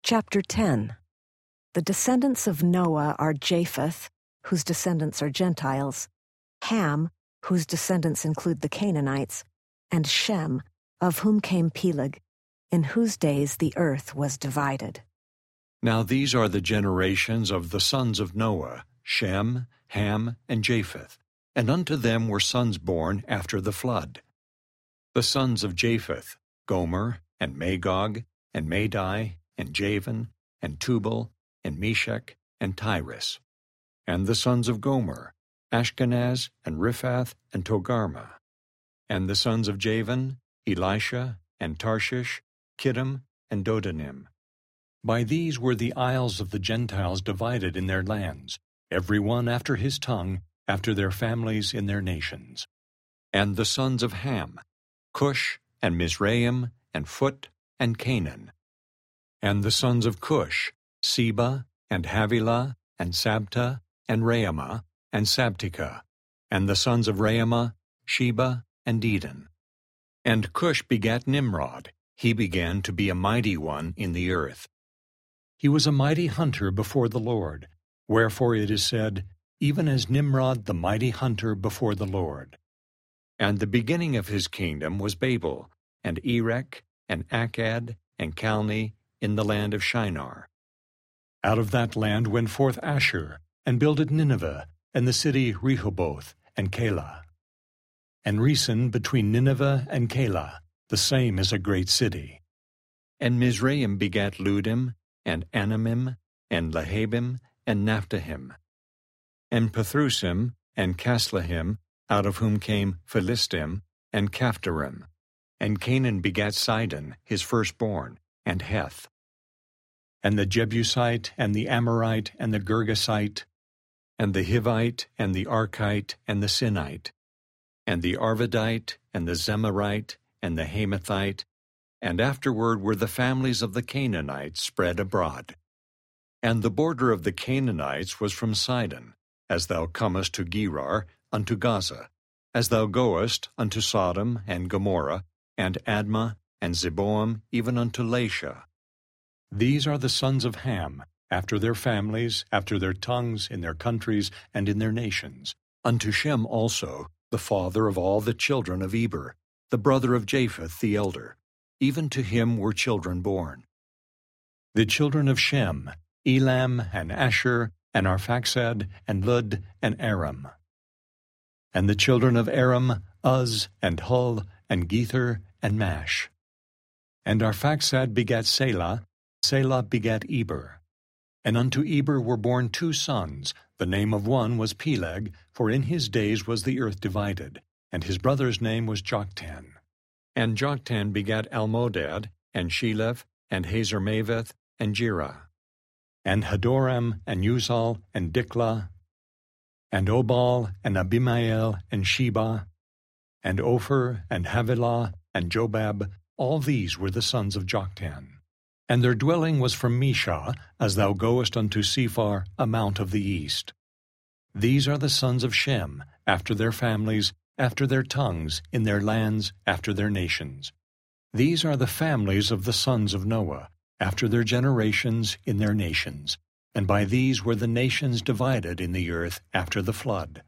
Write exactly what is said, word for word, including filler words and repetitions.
Chapter ten. The descendants of Noah are Japheth, whose descendants are Gentiles, Ham, whose descendants include the Canaanites, and Shem, of whom came Peleg, in whose days the earth was divided. Now these are the generations of the sons of Noah, Shem, Ham, and Japheth, and unto them were sons born after the flood. The sons of Japheth, Gomer, and Magog, and Madai, and Javan, and Tubal, and Meshech, and Tyrus. And the sons of Gomer, Ashkenaz, and Riphath, and Togarmah. And the sons of Javan, Elisha, and Tarshish, Kittim, and Dodanim. By these were the isles of the Gentiles divided in their lands, every one after his tongue, after their families in their nations. And the sons of Ham, Cush, and Mizraim, and Phut, and Canaan. And the sons of Cush, Seba, and Havilah, and Sabta, and Raamah, and Sabtika. And the sons of Raamah, Sheba, and Dedan. And Cush begat Nimrod. He began to be a mighty one in the earth. He was a mighty hunter before the Lord, wherefore it is said, even as Nimrod the mighty hunter before the Lord. And the beginning of his kingdom was Babel, and Erech, and Akkad, and Calneh, in the land of Shinar. Out of that land went forth Ashur, and builded Nineveh, and the city Rehoboth, and Calah. And Resen between Nineveh and Calah, the same is a great city. And Mizraim begat Ludim, and Anamim, and Lahabim, and Naphtahim. And Pathrusim, and Caslahim, out of whom came Philistim, and Caphtorim. And Canaan begat Sidon, his firstborn, and Heth. And the Jebusite, and the Amorite, and the Girgasite, and the Hivite, and the Archite, and the Sinite, and the Arvadite, and the Zemarite, and the Hamathite, and afterward were the families of the Canaanites spread abroad. And the border of the Canaanites was from Sidon, as thou comest to Gerar, unto Gaza, as thou goest unto Sodom and Gomorrah, and Admah, and Zeboam, even unto Lasha. These are the sons of Ham, after their families, after their tongues, in their countries, and in their nations. Unto Shem also, the father of all the children of Eber, the brother of Japheth the elder. Even to him were children born. The children of Shem, Elam, and Asher, and Arphaxad, and Lud, and Aram. And the children of Aram, Uz, and Hul, and Gether, and Mash. And Arphaxad begat Selah, Selah begat Eber. And unto Eber were born two sons. The name of one was Peleg, for in his days was the earth divided, and his brother's name was Joktan. And Joktan begat Almodad, and Sheleph, and Hazarmaveth, and Jerah. And Hadoram, and Uzal, and Diklah, and Obal, and Abimael, and Sheba, and Ophir, and Havilah, and Jobab. All these were the sons of Joktan. And their dwelling was from Mishah, as thou goest unto Sephar, a mount of the east. These are the sons of Shem, after their families, after their tongues, in their lands, after their nations. These are the families of the sons of Noah, after their generations, in their nations. And by these were the nations divided in the earth after the flood.